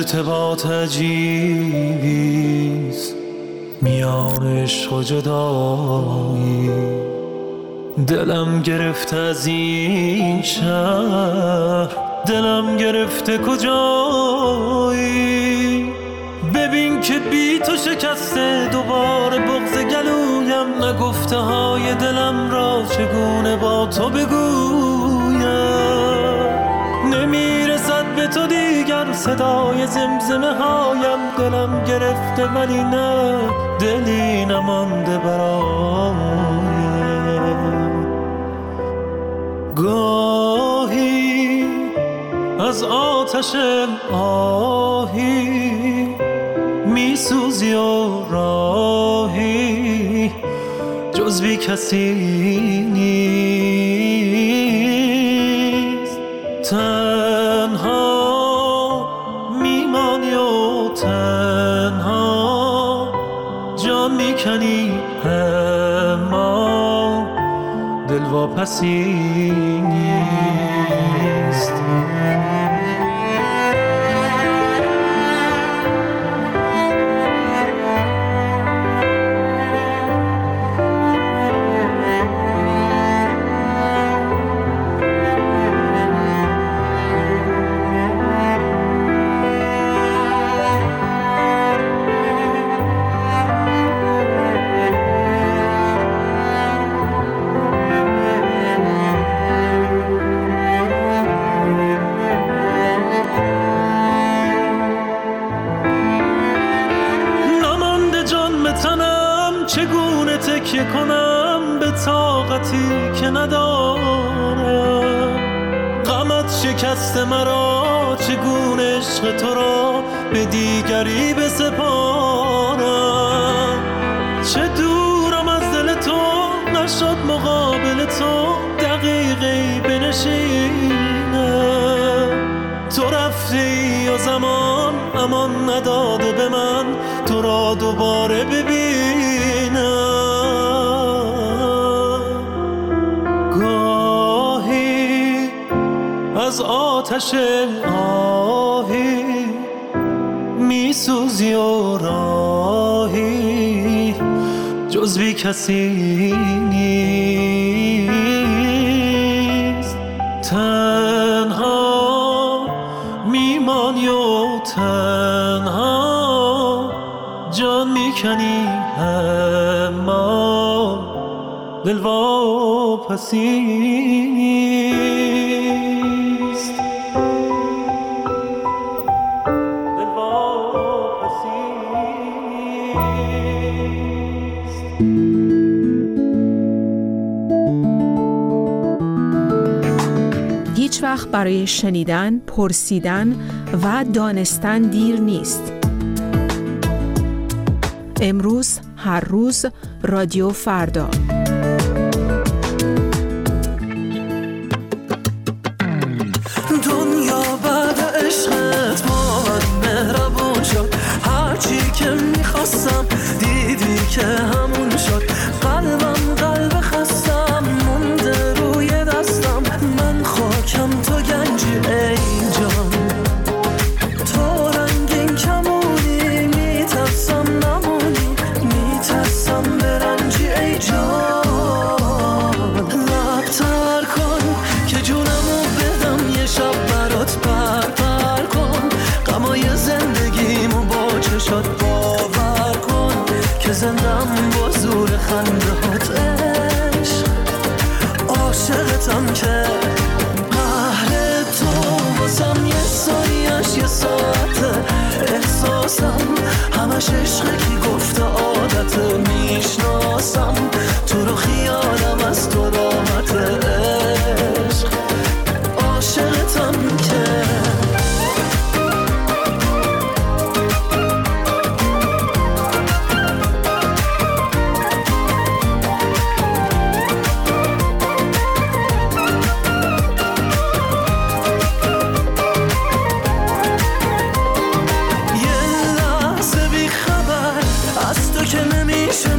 ارتباط عجیبیست میان عشق و جدایی. دلم گرفته از این شهر، دلم گرفته کجایی. ببین که بی تو شکسته دوباره بغض گلویم، نگفته های دلم را چگونه با تو بگویم. نمیرسد به تو دیگر صدای زمزمه هایم، دلم گرفته ولی نه دلی نمانده برایم. گاهی از آتش آهی میسوزی و راهی جز بی کسی نیست. تنها میمانی و تنها جان میکنی، اما دل واپسی نیست. چگونه تکیه کنم به طاقتی که ندارم؟ غمت شکست مرا، چگونه عشق تو را به دیگری بسپارم؟ چه دورم از دل تو، نشد مقابل تو دقیقی بنشینه. تو رفتی و زمان امان نداده به من تو را دوباره ببینم. گاهی از آتش آهی میسوزی و راهی جز بی کسی نیست. تنها میمانی و تنها جان میکنی، اما دل واپسی نیست. دل واپسی نیست. هیچ وقت برای شنیدن، پرسیدن و دانستن دیر نیست. امروز، هر روز، رادیو فردا. دنیا بعد عشقت با من مهربون شد، هرچی که میخواستم دیدی که همون شد. قلبم قلب خستم مونده روی دستم، من خاکم تو گنجی ای جان. تو رنگین کمونی میترسم نمونی، میترسم برنجی ای جان. لبتر کن که جونمو بدم یه شب برات پر کن. غمای زندگیمو با چشات باور کن که زندم با زور خندهات عشق. عاشقتم که قهر تو واسم یه ثانیه‌اش یه ساعته. احساسم همش عشقه کی گفته عادته. میشناسم تو رو خیالم از تو راحته عشق. عاشقتم که یه لحظه بی خبر از تو که نمیشه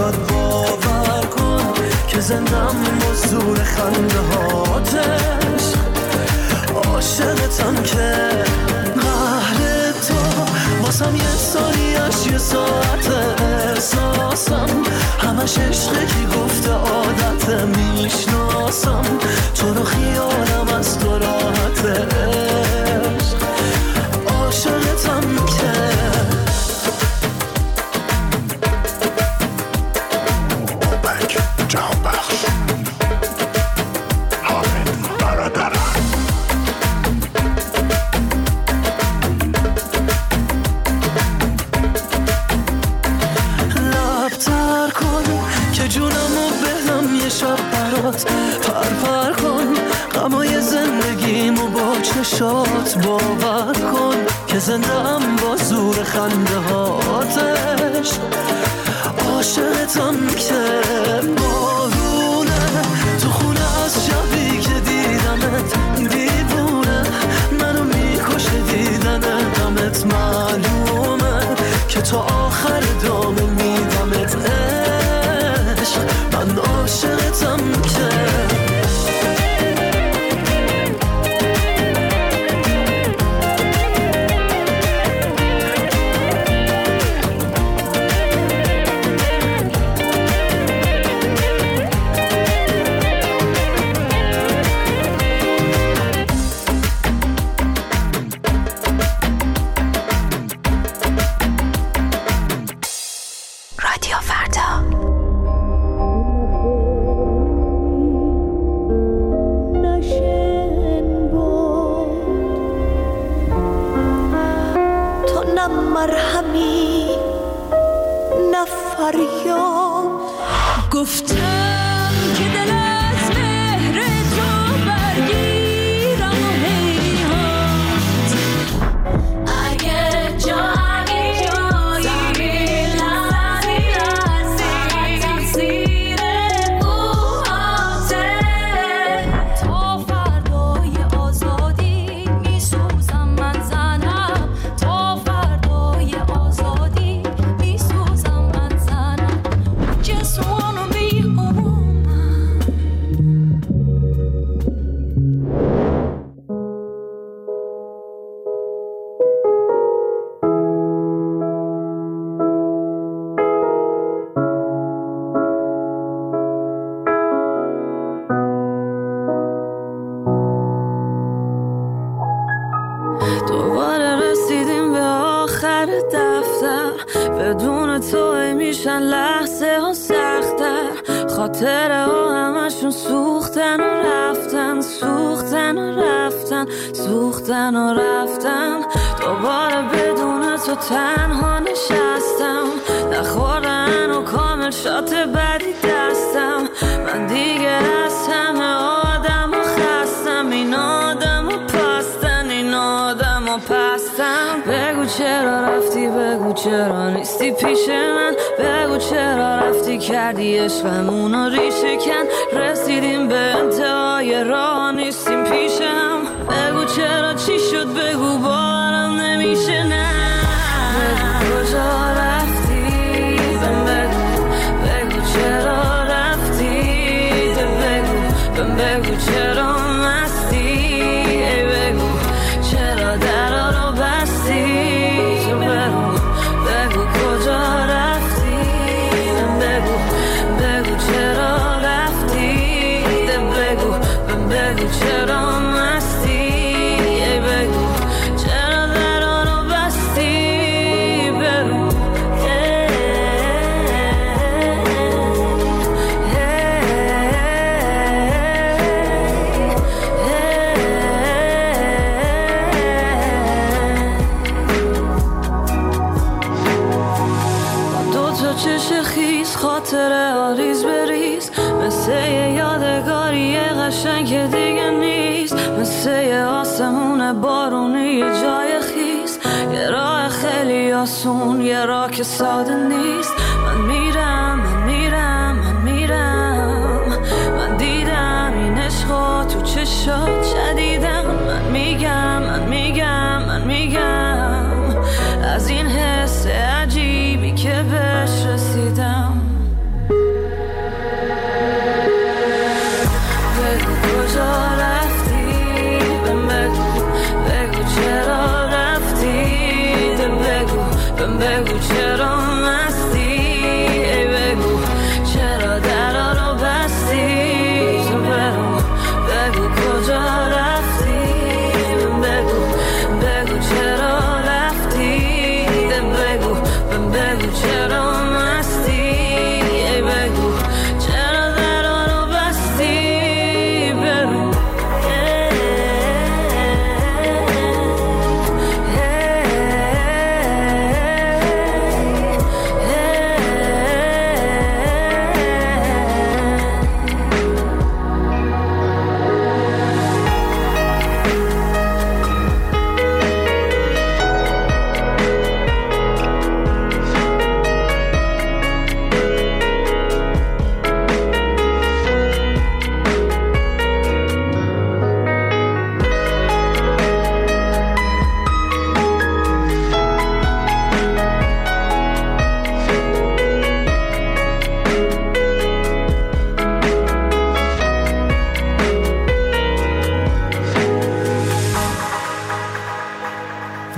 افتاد باور کن که زندم با زور خنده هاتش عاشقتم که قهر تو واسم یه ثانیه‌اش یه ساعت احساسم همش عشقه که گفته عادت میشناسم تو رو خیالم از تو راحت عشق عاشقتم که اوبک جهان بخش حامد برادرم لبتر کن که جونمو بهم یه شب برات پر کن غمای زندگیمو با چشات باور کن که زندم با زور خنده هاتش عاشقتم که بارونه تو خونه از شبی که دیدمت دیوونه منو میکشه دیدن غمت معلومه که تو آخر دامه میدمت عشق من عاشقتم که گفتم که دل از مهر تو برگیرم و هیهات اگه جایی تقصیر اوهاته تا فردای آزادی میسوزم من زنم تا فردای آزادی میسوزم من زنم Just wanna be a woman دوباره رسیدیم به آخر دفتر بدون تو میشن لحظه ها سختر خاطره ها همشون سوختن و رفتن سوختن و رفتن سوختن و رفتن دوباره بدون تو تنها نشستم نخوردن و کامل شات بدی دستم من دیگه از همه آدم و خستم این آدم و پستن این آدم و پستم بگو چرا رفتی بگو چرا نیستی پیش من بگو چرا رفتی کردی عشقمونو ریشه کن رسیدیم به انتهای راه نیستیم پیشم بگو چرا چی شد بگو باورم نمیشه نه بگو کجا رفتی بگو چرا رفتی بگو چرا مستی ای بگو چرا درا رو بستی تو بگو کجا رفتی بگو چرا رفتی بگو چرا مستی ای بگو چرا درا رو بستی بگو چش خیز خاطره آریز بریز مثل یادگاری قشنگ که دیگه نیست مثل آسمون بارونی یه جای خیز یه راه خیلی آسون یه راه که ساده نیست من میرم من دیدم این عشقا تو چشات شدیدم من میگم از این حس عجیبی که بهش رسیدم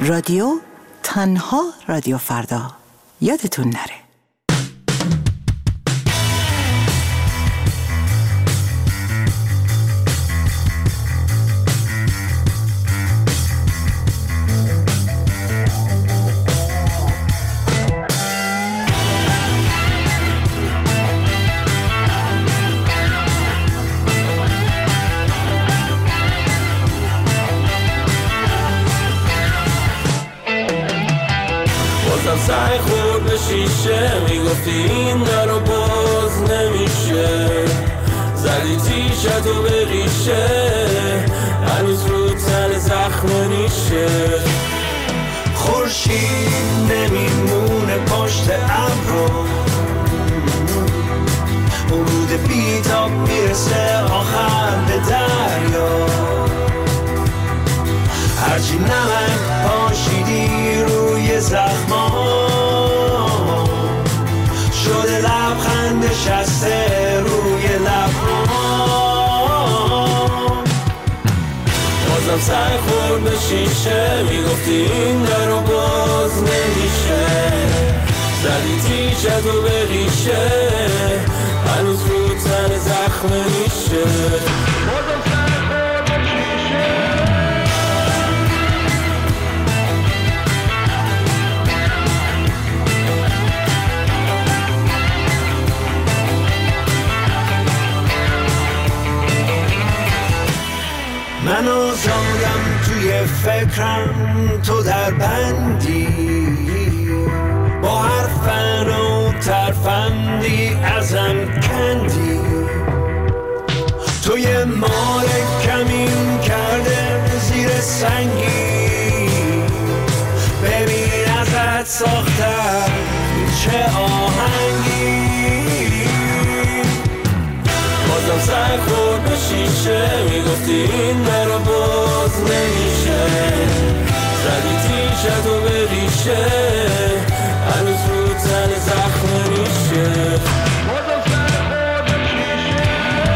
رادیو تنها رادیو فردا، یادتون نره. سعی خورد به شیشه میگفتی این در رو باز نمیشه، زدی تیشتو به ریشه هنوز رو تن زخم نیشه. خورشید نمیمونه پشت ابرو، ورود بیتاب میرسه آخر به دریا. هرچی نمک پاشیدی روی زخما شده لبخند نشسته روی لبها. بازم سعی خورد به شیشه میگفتی این در رو باز نمیشه، زدی تیشتو به ریشه هنوز رو تن زخم نیشه. بازم سعی خورد به شیشه. من آزادم توی فکرم، تو در بندی با هر فن و ترفندی ازم کندی. توی مال کمین کرده زیر سنگی، ببین ازت ساختم چه آهنگی. بازم سعی خورد به شیشه میگفتی این در رو باز نمیشه، زدی تیشتو به ریشه هنوز رو تن زخم نیشه. بازم سعی خورد به شیشه.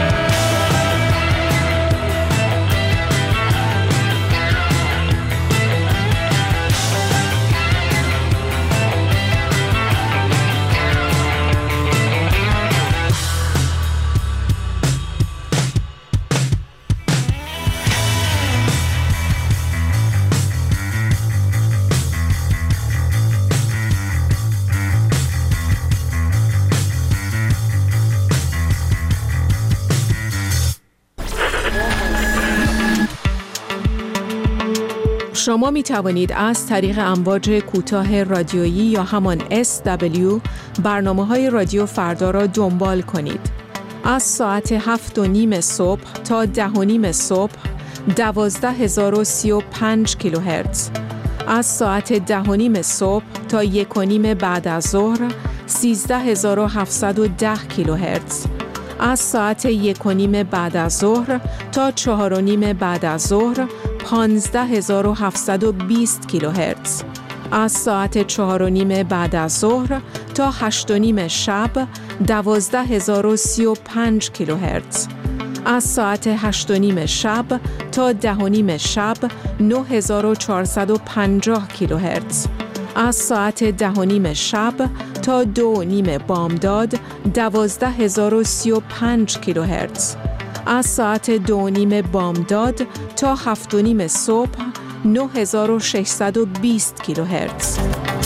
شما می توانید از طریق امواج کوتاه رادیویی یا همان SW برنامه‌های رادیو فردا را دنبال کنید. از ساعت 7:30 صبح تا 10:30 صبح 12035 کیلوهرتز. از ساعت 10:30 صبح تا 1:30 بعد از ظهر 13710 کیلوهرتز. از ساعت 1:30 بعد از ظهر تا 4:30 بعد از ظهر 15720 کیلوهرتز. از ساعت 4:30 بعد از ظهر تا 8:30 شب 12035 کیلوهرتز. از ساعت 8:30 شب تا 10:30 شب 9450 کیلوهرتز. از ساعت 10:30 شب تا 2:30 بامداد 12035 کیلوهرتز. از ساعت 2:30 بامداد تا 7:30 صبح 9620 کیلوهرتز.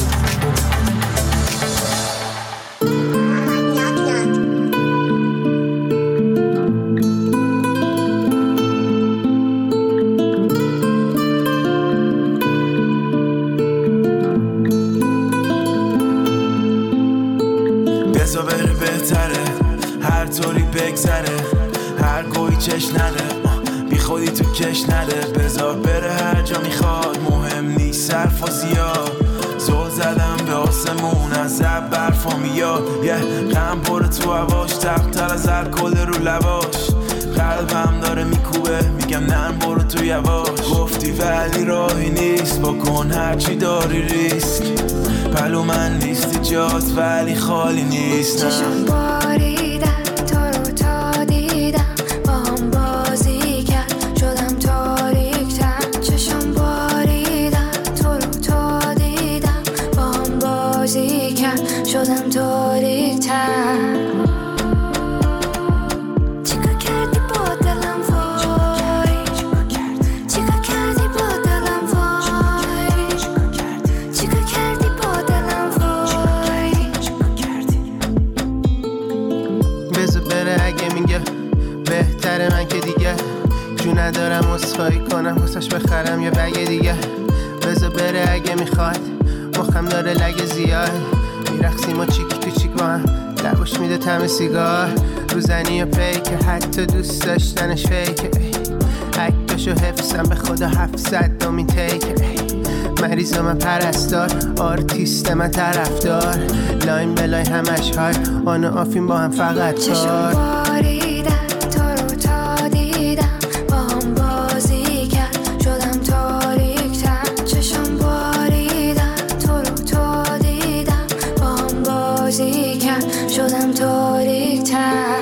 بزا بره بهتره هر طوری بگذره، هر گوی چش نده بی خودی تو کش نده. بزا بره هر جا میخواد، مهم نیست صرف و زیاد. زل زدم به آسمون از زب برفا میاد، یه غم پره تو هواش، تقتر از الکل رو لباش. قلبم داره میکوبه میگم نه برو تو یواش. گفتی ولی راهی نیست، بکن هرچی داری ریسک. پلو من نیستی جات ولی خالی نیست. چشم باریدن تو رو تا دیدم، با هم بازی کرد شدم تاریک تر. چشم باریدن تو رو ندارم عذرخواهی کنم واسش بخرم یه بگ دیگه بذار بره اگه میخواد مخم داره لگه زیاد میرقصیم و چیک تو چیک با هم لباش میده طعم سیگار روزنی و پیکه حتی دوست داشتنش فیکه عکسشو حفظم به خدا 700 دومین تیکه مریض من پرستار آرتیست من طرفدار لاین بلای همش های آن و آفین با هم فقط کار باریدن تو رو تا دیدم با هم بازی کرد شدم تاریک‌تر چشم باریدن تو رو تا دیدم با هم بازی کرد شدم تاریک‌تر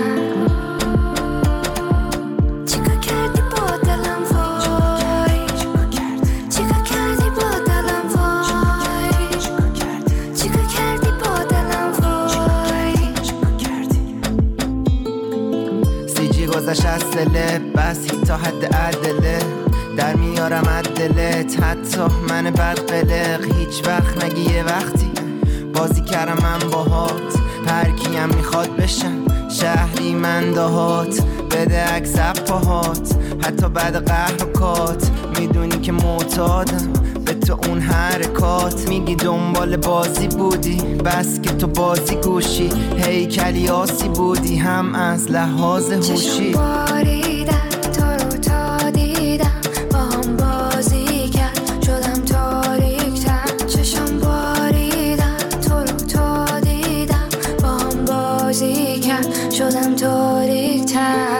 گذشت از دله بس تا حد عدله در میارم عدلت حتی من بدقلق هیچ وقت نگی یه وقتی بازی کردم من باهات هر کیم میخواد بشم شهری من دهات بده عکس پاهات حتی بعد قهر و کات میدونی که معتادم به تو اون حرکات میگی دنبال بازی بودی بس که تو بازی گوشی هیکلی آسی بودی هم از لحاظ هوشی چشم باریدن تو رو تا دیدم با هم بازی کرد شدم تاریک‌تر چشم باریدن تو رو تا دیدم با هم بازی کرد شدم تاریک‌تر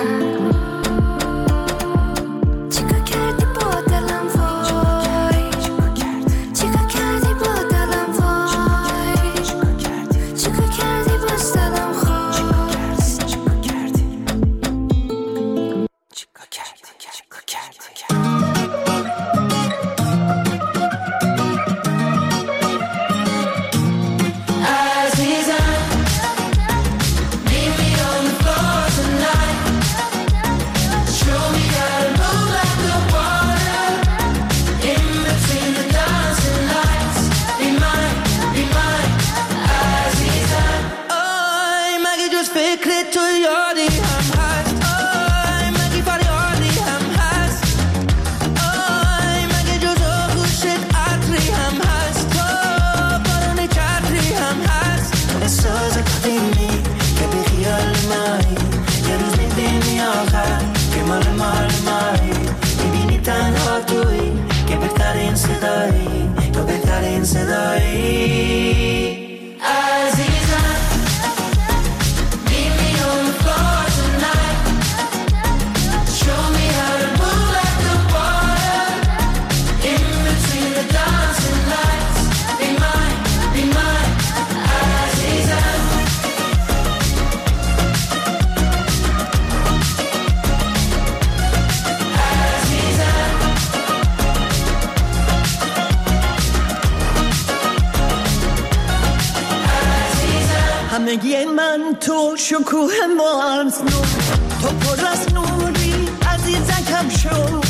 همگی من تو شکوه مارز نور تو پر از نوری عزیزکم شو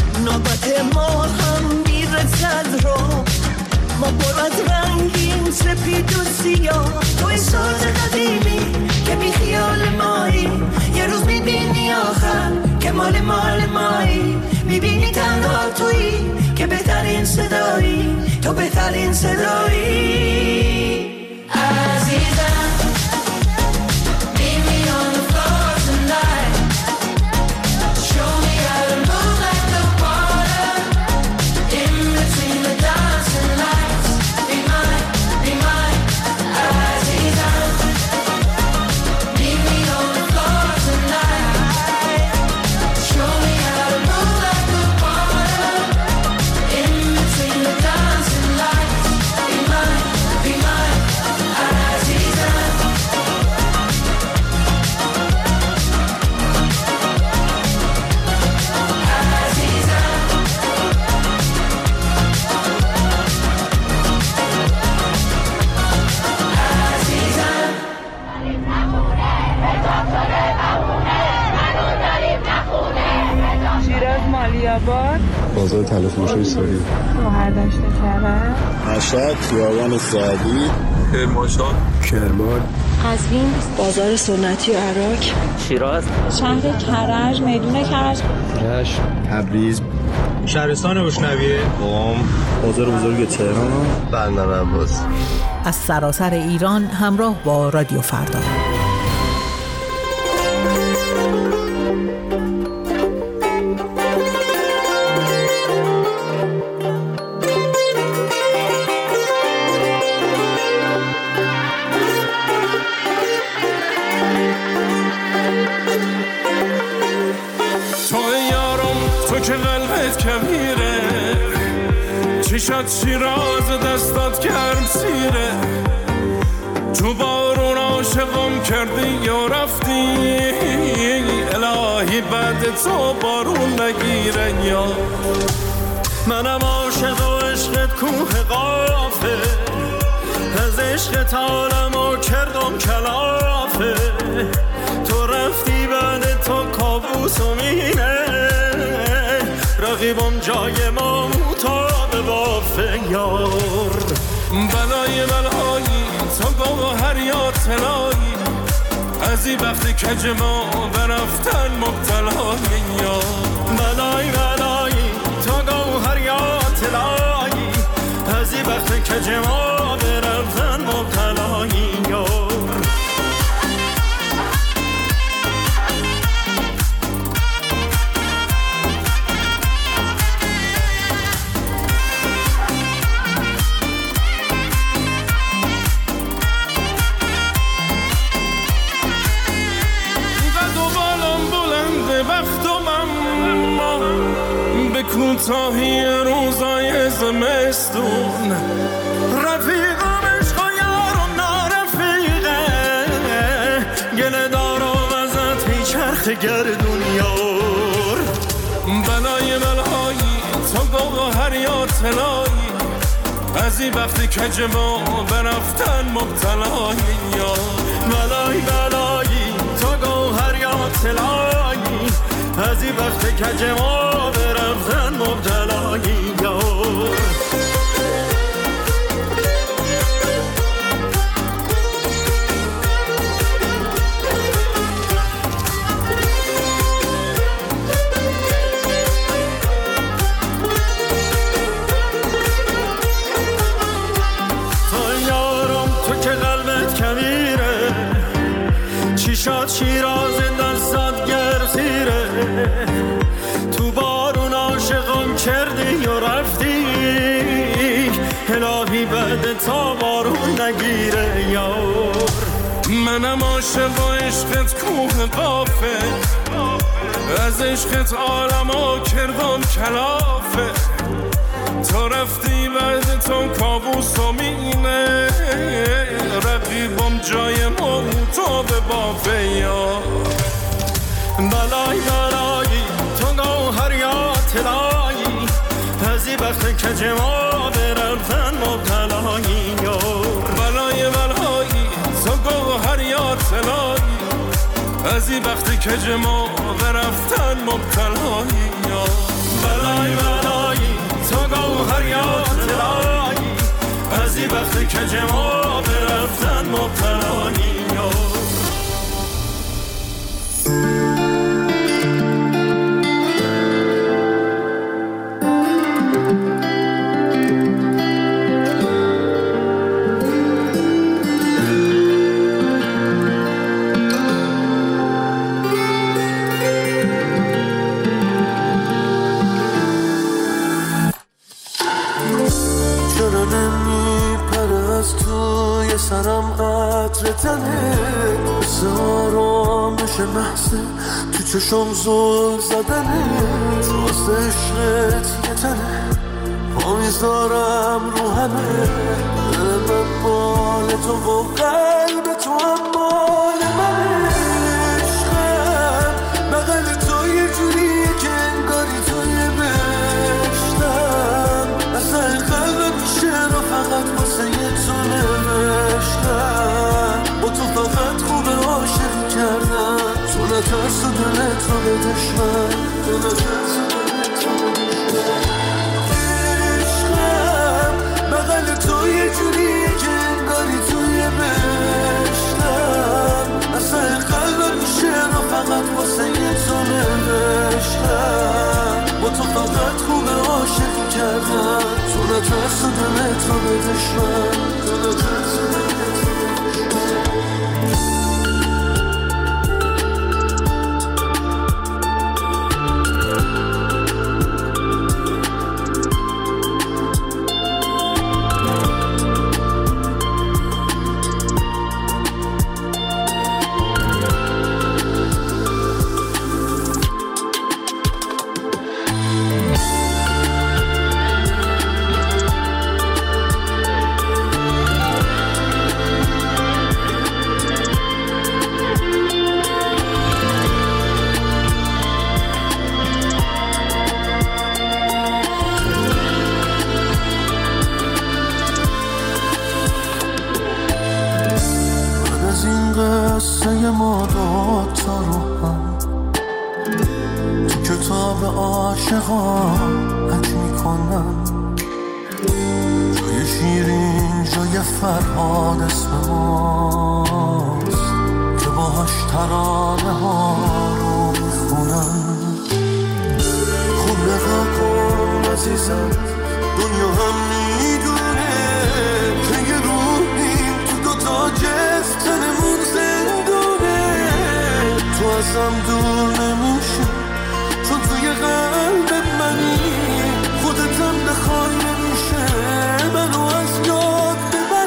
نوبت ما هم میرسد رو ما پر از رنگیم سپید و سیاه توی ساز قدیمی که بی خیال مایی یه روز میبینی آخر که مال مایی میبینی تنها تویی که بهترین صدایی تو بهترین صدایی عزیزم بازار تلفروشی سوری مهردشت کرد مشهد خیابان سعدی کرمانشاه کرمان قزوین، بازار سنتی عراق، شیراز، شهر کرج، میدون کرج، رشت، تبریز، شهرستان روشنویه، قم، بازار بزرگ تهران، بندر عباس. از سراسر ایران همراه با رادیو فردا. چشات شیراز دستات گرم سیره، تو بارون عاشقم کردی یا رفتی، الهی بعد تو بارون نگیره. یا منم عاشق و عشقت کوه قافه، از عشقت عالمو کردم کلافه، تو رفتی بعد تو کابوس و مینه، رقیبم جای ما مطابق بافه. یار بلای بلایی تو گوهر یا طلایی، از این وقتی کج ما برفتن مبتلای. یا بلای بلایی تو گوهر یا طلایی، از این وقتی کج ما برفتن مبتلای. یار کوتاهی روزای زمستون، رفیقم عشق و یارم نارفیقه، گله دارم ازت هی چرخ گردون. یار بلای بلایی تو گوهر یا طلایی، از این وقتی کج ما برفتن مبتلای. یار بلای بلایی تو گوهر یا طلایی، از این وقت کج ما برفتن مبتلایی. یار تو یارم تو که قلبت کبیره، چشات شیراز دستات گرسیره، تو بارون عاشقم کردی و رفتی، الهی بعد تا بارون نگیره. یار منم عاشق و عشقت کوه قافه، از عشقت عالمو کردم کلافه، تو رفتی بعد تو کابوس و مینه، رقیبم جای ما تو به بافه. یا بلای بلایی تو گوهر یا طلایی، از این وقت کج ما برفتن مبتلایی. یا بلای بلایی تو گوهر یا طلایی، از این وقت کج ما برفتن مبتلایی. یا بلای بلایی تو گوهر یا طلایی، از این وقت کج ما برفتن مبتلایی. یا سرم عطر تنه، سارا میشه محصه تو چشم زل زدنه، راست عشقت یه تنه پامیزدارم رو همه، دل من مال تو و قلب تو هم مال منه. عشقم بغل تو یه جوریه که انگاری توی بشتم، اصلا قلبم میشه رو فقط واسه یه تو نوشتم، با تو فقط خوبه عاشق کردم، تو نترس و دلت رو به دشمن، تو نترس و دلت رو به دشمن. عشقم بغل تو یه جوریه که انگاری توی بشتم، نترسودمت رو به دشمن فرهاد اسم ماست که باهاش ترانه ها رو میخونم. خوب نگاه کن عزیزم، دنیا هم میدونه که یه روحیم تو دوتا جسم تنمون زندونه. تو ازم دور نمیشه چون توی قلب منی، خودتم بخوای نمیشه منو از یاد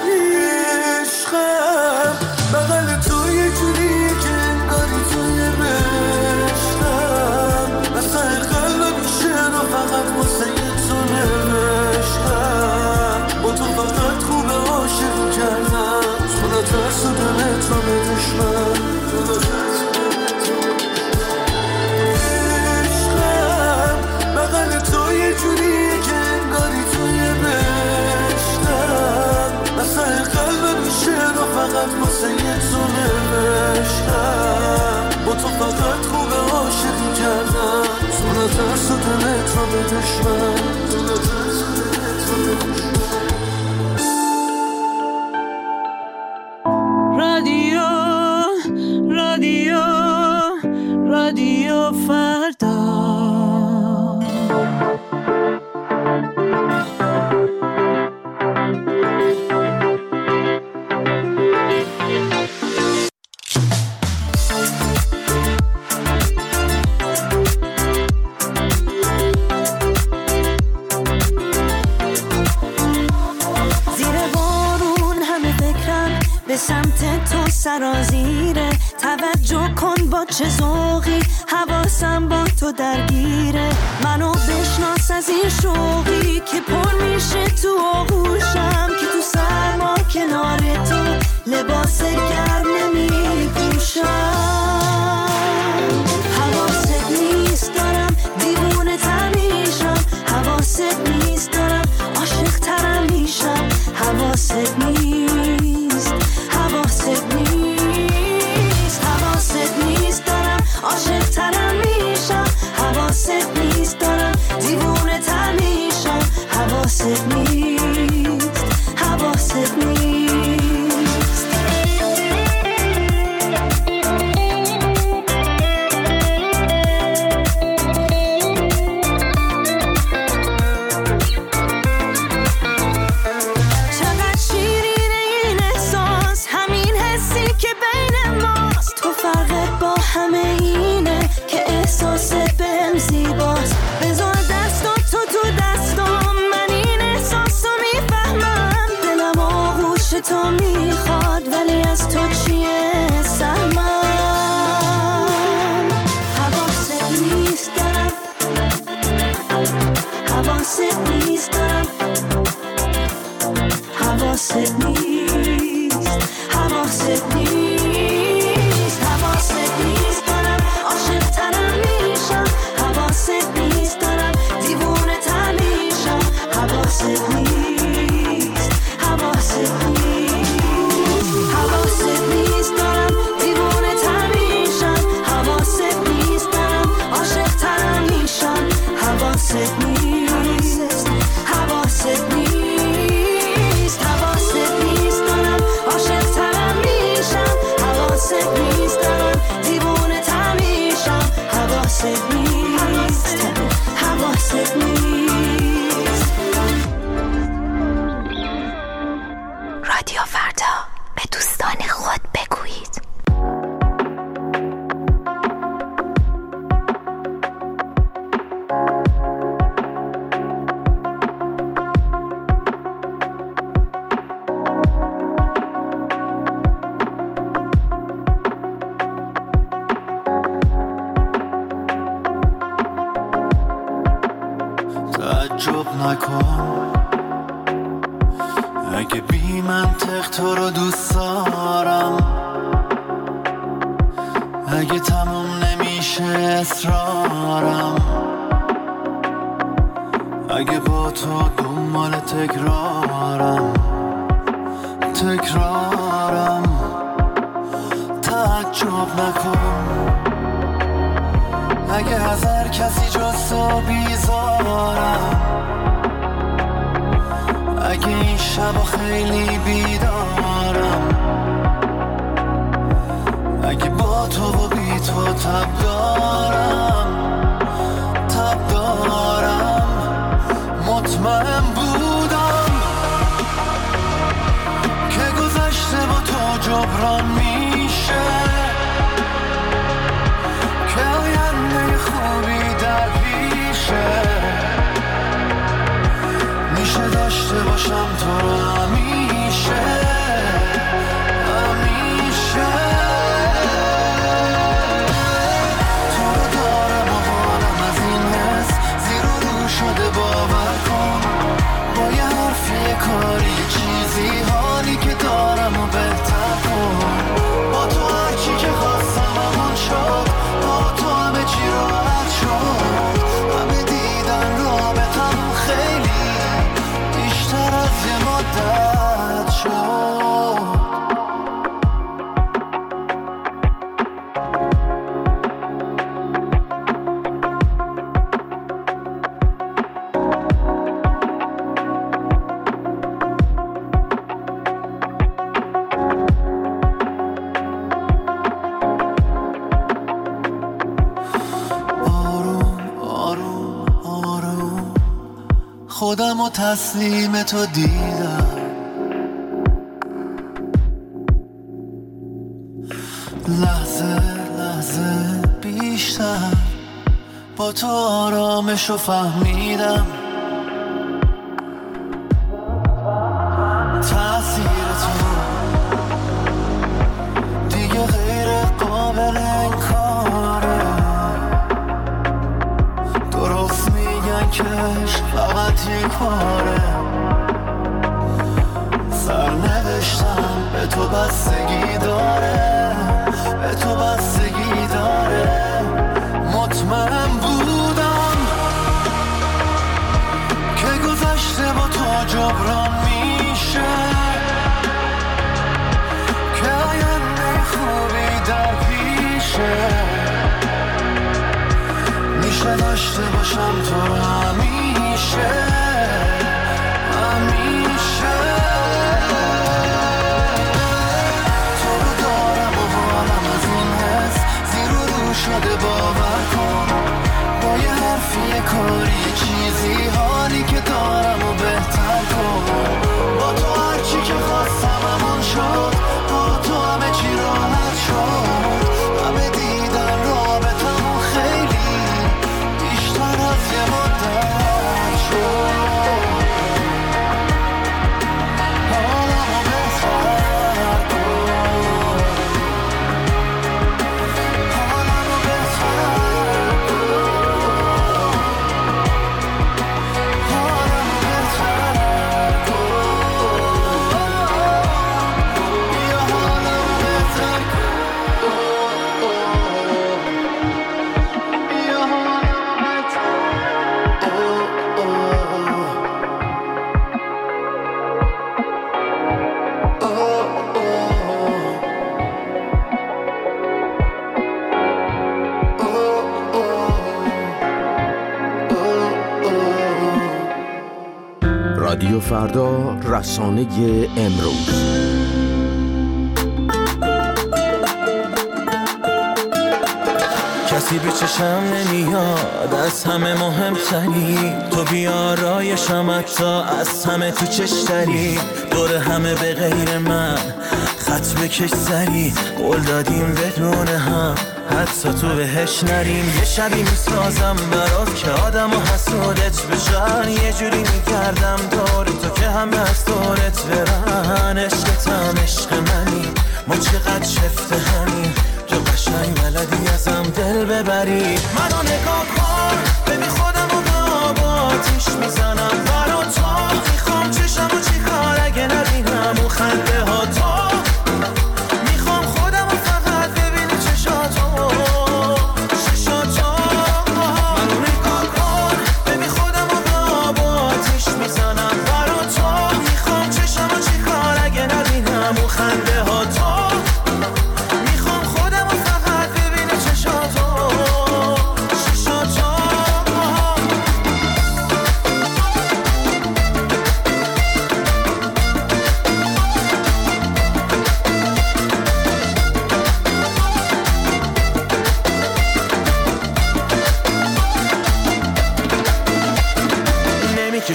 بغل تو یه جوری که انگاری توی رشتم، مثل قلب میشه و فقط واسه تو نوشتم. با تو فقط خوبه عاشق کردم، تو نترسودمت رو به دشمن. عشقم بغل تو یه جوری که انگاری توی رشتم، مثل قلب میشه و فقط واسه تو نوشتم. با تو فقط خوبه عاشقی کردم، تو نترسودمت رو به دشمن. رادیو رادیو رادیو فردا. به سمت تو سرازیره، توجه کن با چه ذوقی، حواسم با تو درگیره. منو بشناس از این شوقی که پر میشه تو آغوشم، که تو سرما کنار تو لباس گرم نمیپوشم. حواست نیست دارم دیوونه تر میشم، حواست نیست دارم عاشق ترم میشم. حواست نیست، حواست نیست، حواست نیست دارم عاشق ترم میشم. حواست نیست دارم دیوونه تر میشم. حواست نیست، حواست نیست. همه اینه که احساست بهم زیباست. بذار دستات تو دستام، من این احساس رو میفهمم. دلم آغوش تو میخواد ولی از تو چیه سهمم. حواست نیست دارم، حواست نیست دارم، حواست نیست، حواست نیست، حواست نیست دارم عاشق ترم میشم. حواست نیست دارم دیوونه تر میشم. حواست نیست، حواست نیست، حواست نیست دارم دیوونه تر میشم. حواست نیست دارم عاشق ترم میشم. حواست نیست، حواست نیست، حواست نیست دارم عاشق ترم میشم. حواست نیست دارم دیوونه تر میشم. حواست نیست، حواست نیست. نکن، اگه بی منطق تو رو دوست دارم، اگه تموم نمیشه اصرارم، اگه با تو دنبال تکرارم، تعجب نکن، اگه از هر کسی جز تو بیزارم، اگه این شبا خیلی بیدارم، اگه با تو و بی تو تب دارم، مطمئن بودم که گذشته با تو جبران میشه، که آینده خوبی در پیشه، میشه داشته باشم تو رو همیشه. تو رو دارم و حالم از این حس زیر و رو شده، باور کن با یه حرفی یه کاری چیزی حالی که دارم و بهتر کن. با تو هرچی که خواستم همون شد، با تو همه چی راحت شد، همه دیدن رابطمون خیلی بیشتر از یه مدت شد. خودم و تسلیم تو دیدم، لحظه لحظه بیشتر با تو آرامشو فهمیدم، تأثیر تو دیگه غیر قابل انکاره، درست میگن که فقط یک باره، سرنوشتم به تو بستگی داره، به تو بستگی داره. مطمئن بودم که گذشته با تو جبران میشه، که آینده خوبی در پیشه، میشه داشته باشم تو رو همیشه. تو رو دارم و حالم از این حس زیر و رو شده، باور کن با یه حرفی یه کاری چیزی حالی که دارم و بهتر کن. با تو هرچی که خواستم همون شد، با تو همه چی راحت شد، همه دیدن رابطمون خیلی بیشتر از یه مدت شد. رادیو فردا، رسانه امروز. کسی به چشم نمیاد از همه مهمتری، تو بیارایشم حتی از همه تو چشتری، دور همه به غیر من خط بکش سری، قول دادیم بدون هم حتی تو بهش نریم. یه شبی میسازم برات که آدم و حسودت بشن، یه جوری میکردم دور تو که همه از دورت برن. عشقتم عشق منی، ما چقدر شفته همین، تو قشنگ بلدی ازم دل ببری. منو نگاه کن ببین خودم و به آب آتیش میزنم،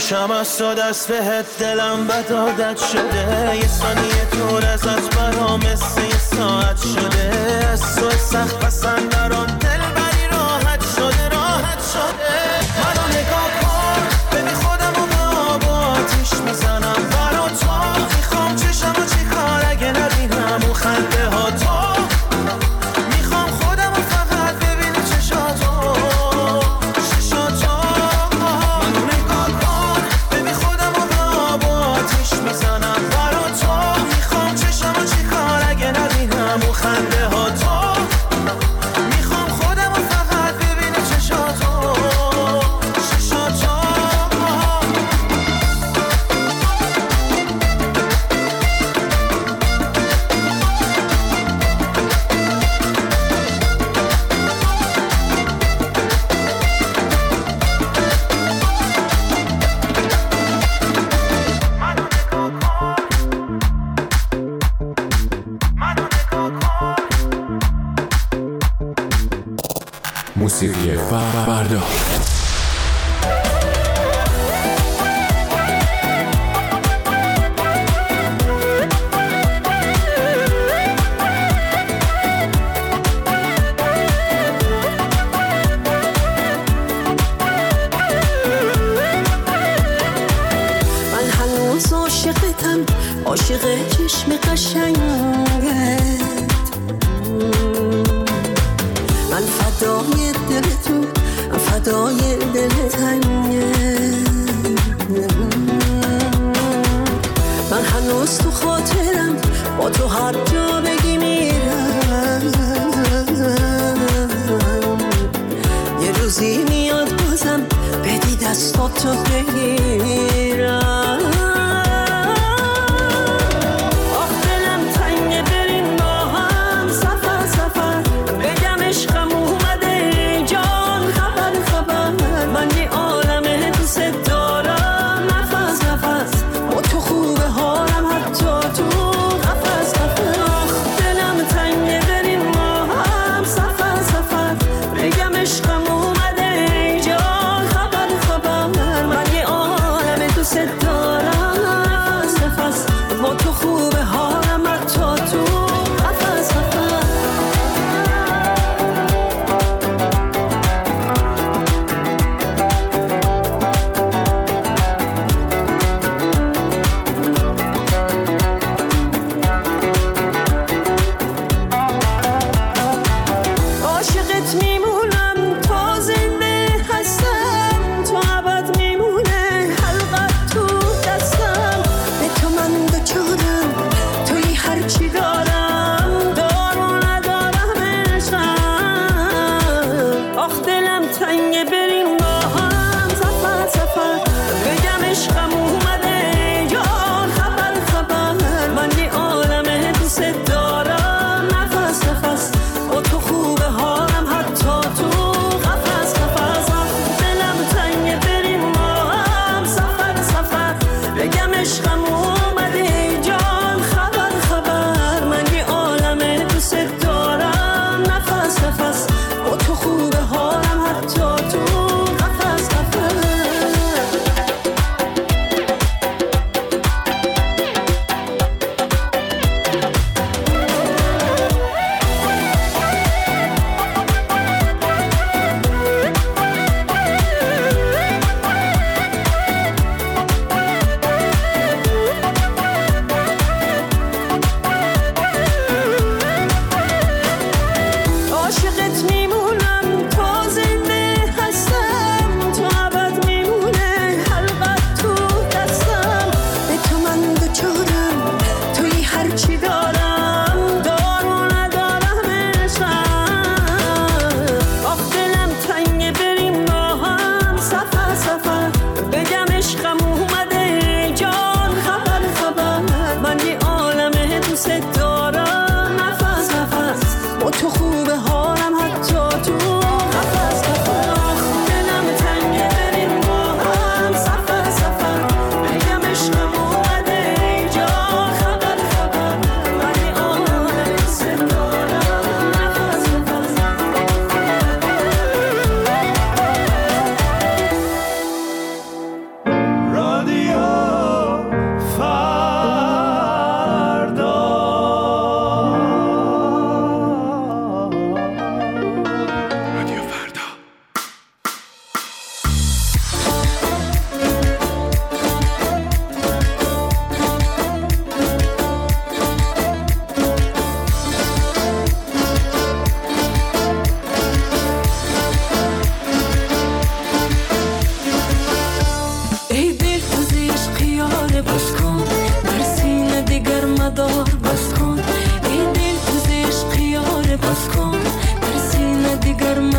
خوشم از تو دست بهت دلم بد عادت شده یه ثانیه دور ازت برام مثل یه ساعت شده از تو سخت پسند درام دل بری راحت شده منو نگاه کن ببین خودم رو به آب و آتیش میزنم برا تو میخوام چشم و چی کار اگه نبینم اون خنده ها تو میخوام خودم رو فقط ببینی چشاتو منو نگاه کن ببین خودم رو به آب و آتیش میزنم برا تو میخوام چشم و چی کار اگه نبینم اون خنده ها تو میخوام خودم رو فقط ببینی چشاتو موسیقی فردا. من هنوز عاشقتم، عاشق چشم قشنگت، من فدای دلتون، فدای دل تنگت، من هنوز تو خاطرم، با تو هر جا بگی میرم، یه روزی میاد بازم بدی دستاتو بگیرم.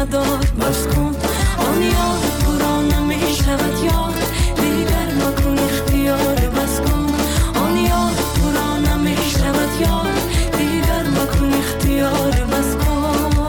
مدار بس کن آن یاد پورا نمیشود یاد دیگر مکن اختیار بس کن آن یاد پورا نمیشود یاد دیگر مکن اختیار بس کن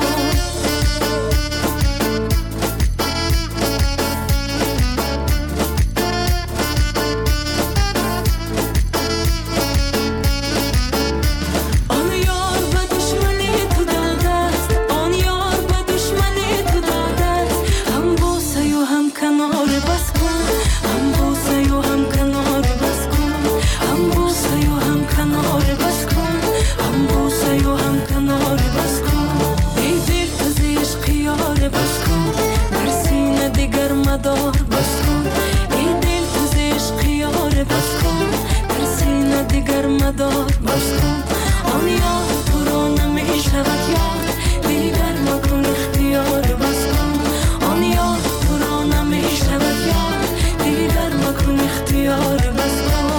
مدار بس کن ای دل تو زیش خیاره بس کن در سینه دیگر مدار بس کن آن یاد تو را نمیشود یاد دیگر مکن اختیار بس کن آن یاد تو را نمیشود یاد دیگر مکن اختیار بس کن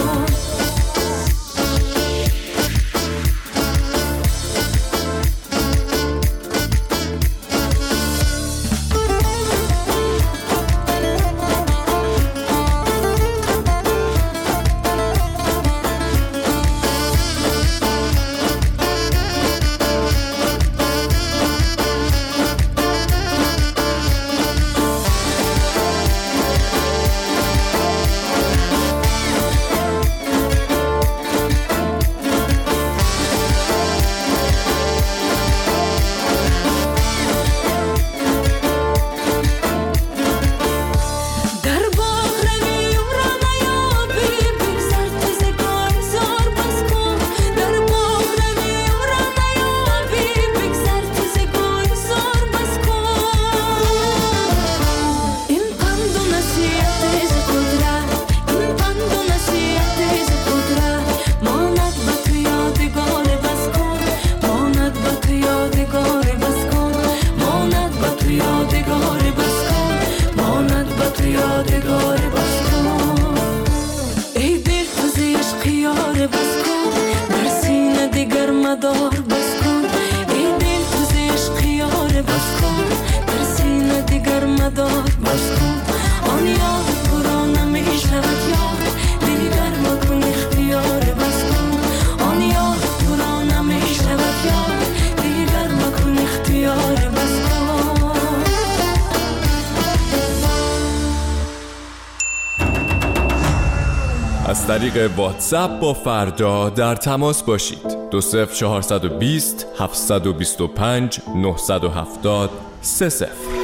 از طریق واتساپ با فردا در تماس باشید. 20420 725 970 30.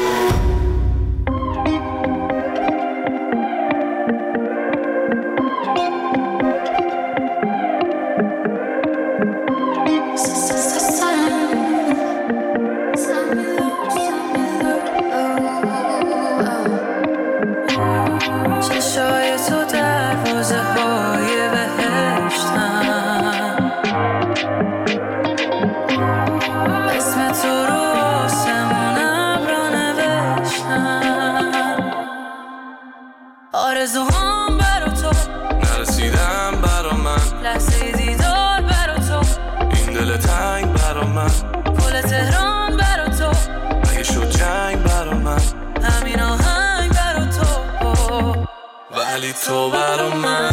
آرزوهام برا تو نرسیدم برا من لحظه دیدار برا تو این دل تنگ برا من پل تهران برا تو اگه شد جنگ برا من همین آهنگ برا تو ولی تو برا من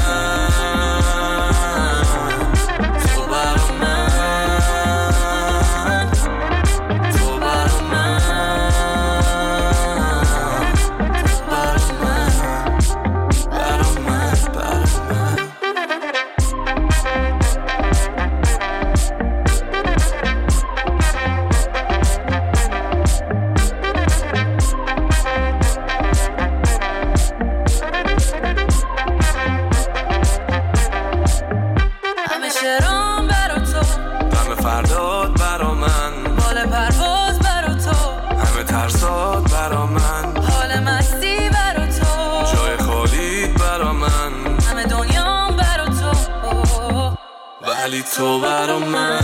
ولی تو برا من